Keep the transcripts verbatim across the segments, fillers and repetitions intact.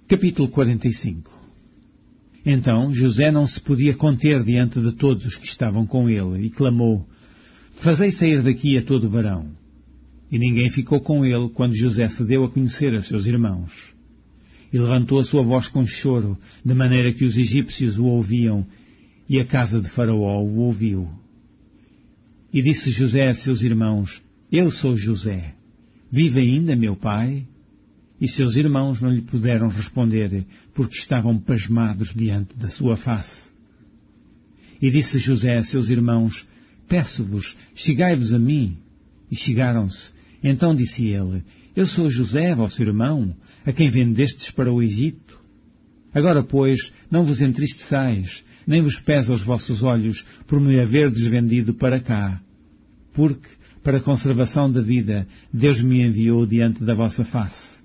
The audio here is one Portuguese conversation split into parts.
Capítulo quarenta e cinco. Então José não se podia conter diante de todos os que estavam com ele, e clamou: Fazei sair daqui a todo varão. E ninguém ficou com ele quando José se deu a conhecer a seus irmãos. E levantou a sua voz com choro, de maneira que os egípcios o ouviam, e a casa de Faraó o ouviu. E disse José a seus irmãos: Eu sou José. Vive ainda meu pai? E seus irmãos não lhe puderam responder, porque estavam pasmados diante da sua face. E disse José a seus irmãos: Peço-vos, chegai-vos a mim. E chegaram-se. Então disse ele: Eu sou José, vosso irmão, a quem vendestes para o Egito. Agora, pois, não vos entristeçais, nem vos pesa os vossos olhos por me haverdes vendido para cá. Porque, para a conservação da vida, Deus me enviou diante da vossa face.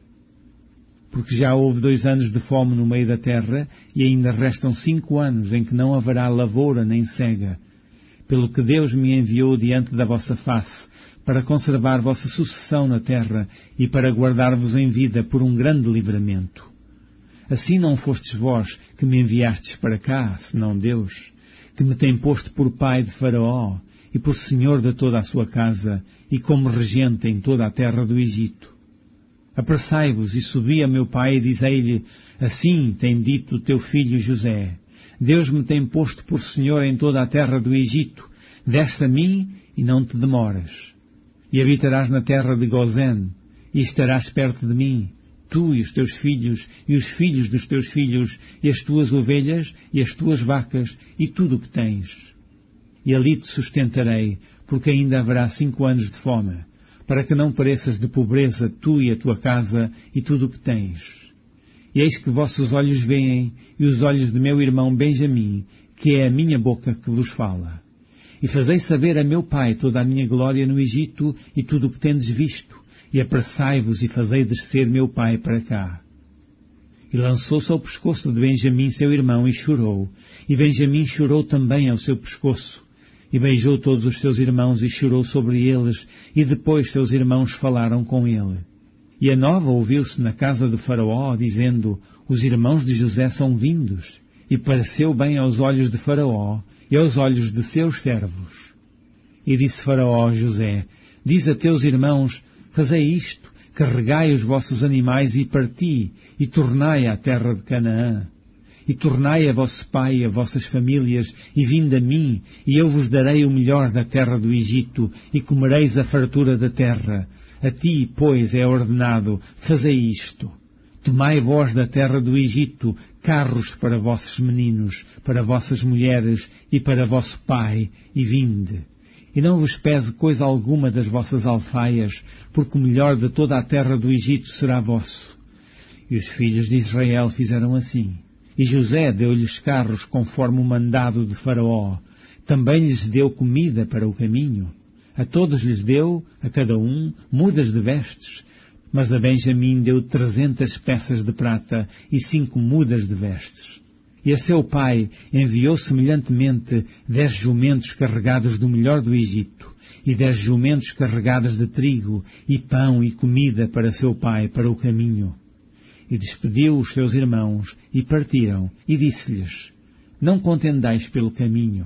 Porque já houve dois anos de fome no meio da terra, e ainda restam cinco anos em que não haverá lavoura nem cega. Pelo que Deus me enviou diante da vossa face, para conservar vossa sucessão na terra, e para guardar-vos em vida por um grande livramento. Assim não fostes vós que me enviastes para cá, senão Deus, que me tem posto por pai de Faraó, e por senhor de toda a sua casa, e como regente em toda a terra do Egito. Apressai-vos e subi a meu pai e dizei-lhe: Assim tem dito o teu filho José: Deus me tem posto por senhor em toda a terra do Egito. Desce a mim e não te demoras. E habitarás na terra de Gozém, e estarás perto de mim, tu e os teus filhos, e os filhos dos teus filhos, e as tuas ovelhas, e as tuas vacas, e tudo o que tens. E ali te sustentarei, porque ainda haverá cinco anos de fome, para que não pareças de pobreza tu e a tua casa e tudo o que tens. E eis que vossos olhos veem, e os olhos de meu irmão Benjamim, que é a minha boca que vos fala. E fazei saber a meu pai toda a minha glória no Egito e tudo o que tendes visto, e apressai-vos e fazei descer meu pai para cá. E lançou-se ao pescoço de Benjamim seu irmão e chorou, e Benjamim chorou também ao seu pescoço. E beijou todos os seus irmãos e chorou sobre eles, e depois seus irmãos falaram com ele. E a nova ouviu-se na casa de Faraó, dizendo: Os irmãos de José são vindos. E pareceu bem aos olhos de Faraó e aos olhos de seus servos. E disse Faraó a José: Diz a teus irmãos: Fazei isto, carregai os vossos animais e parti, e tornai à terra de Canaã. E tornai a vosso pai e a vossas famílias, e vinde a mim, e eu vos darei o melhor da terra do Egito, e comereis a fartura da terra. A ti, pois, é ordenado: fazei isto. Tomai vós da terra do Egito carros para vossos meninos, para vossas mulheres e para vosso pai, e vinde. E não vos pese coisa alguma das vossas alfaias, porque o melhor de toda a terra do Egito será vosso. E os filhos de Israel fizeram assim. E José deu-lhes carros conforme o mandado de Faraó. Também lhes deu comida para o caminho. A todos lhes deu, a cada um, mudas de vestes. Mas a Benjamim deu trezentas peças de prata e cinco mudas de vestes. E a seu pai enviou semelhantemente dez jumentos carregados do melhor do Egito, e dez jumentos carregados de trigo, e pão e comida para seu pai para o caminho. E despediu os seus irmãos, e partiram, e disse-lhes: Não contendais pelo caminho.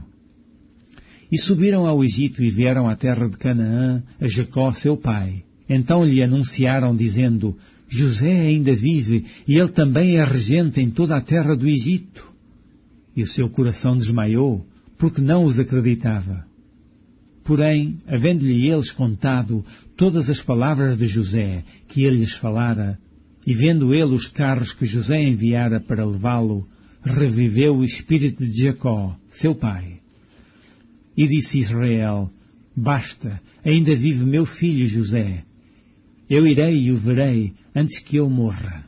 E subiram ao Egito e vieram à terra de Canaã, a Jacó seu pai. Então lhe anunciaram, dizendo: José ainda vive, e ele também é regente em toda a terra do Egito. E o seu coração desmaiou, porque não os acreditava. Porém, havendo-lhe eles contado todas as palavras de José, que ele lhes falara, e vendo ele os carros que José enviara para levá-lo, reviveu o espírito de Jacó, seu pai. E disse Israel: Basta, ainda vive meu filho José. Eu irei e o verei antes que eu morra.